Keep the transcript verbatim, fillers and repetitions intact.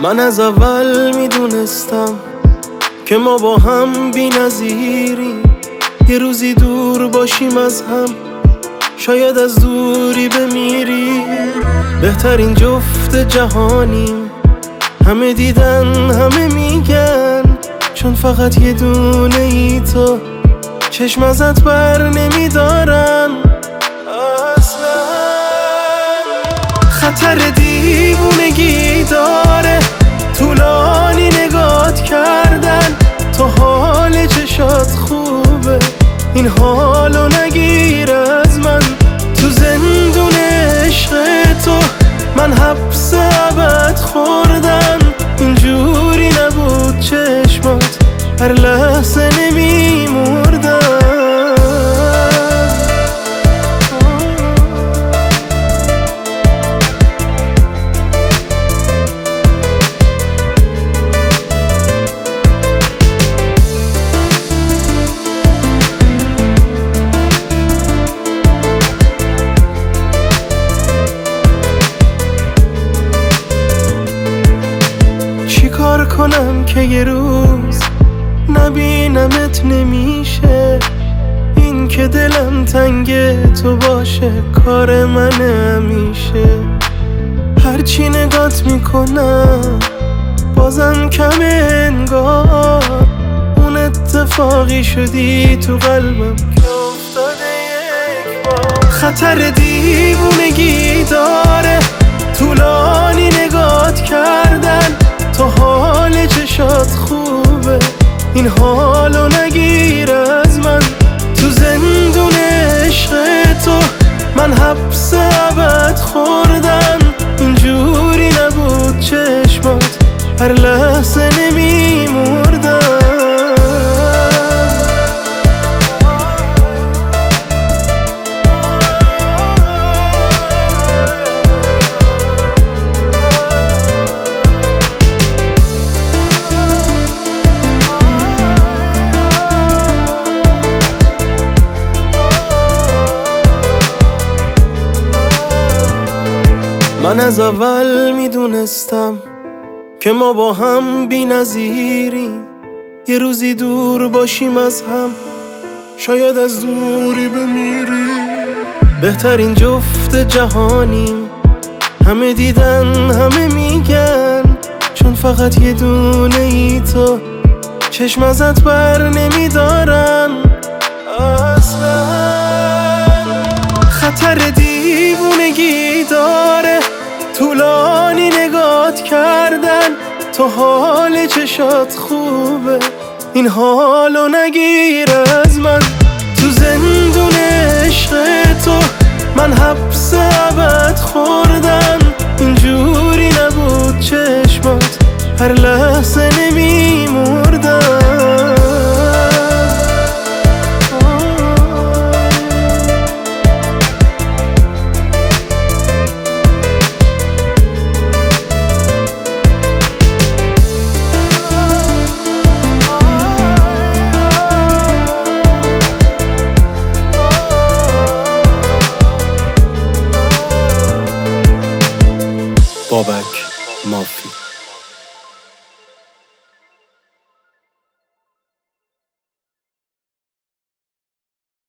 من از اول میدونستم که ما با هم بی نظیریم. یه روزی دور باشیم از هم، شاید از دوری بمیریم. بهترین جفت جهانیم، همه دیدن همه میگن، چون فقط یه دونه ای تو چشم ازت بر نمیدارن اصلا. خطر دیوونگی داره طولانی نگات کردن، تو حال چشات خوبه این حالو نگیر از من. تو زندون عشق تو من حبس ابد خوردم، اینجوری نبود چشمات هر لحظه نمیمردم. کار کنم که یه روز نبینمت نمیشه، این که دلم تنگ تو باشه کار من همیشه. هرچی نگات میکنم بازم کمه انگار، اون اتفاقی شدی تو قلبم که افتاده یک بار. خطر دیوونگی داره طولانی نگات کردن، تو حال چشات خوبه این حالو نگیر از من. تو زندون عشق تو من حبس ابد خوردم، اینجوری نبود چشمات هر لحظه نمیمردم. من از اول میدونستم که ما با هم بی نظیریم. یه روزی دور باشیم از هم، شاید از دوری بمیریم. بهترین جفت جهانیم، همه دیدن همه میگن، چون فقط یه دونه ای تو چشم ازت بر نمیدارن اصلا. خطر دیوونگی داره طولانی نگات کردن، تو حال چشات خوبه این حالو نگیر از من. تو زندون عشق تو من حبس ابد خوردم، اینجوری نبود چشمات هر لحظه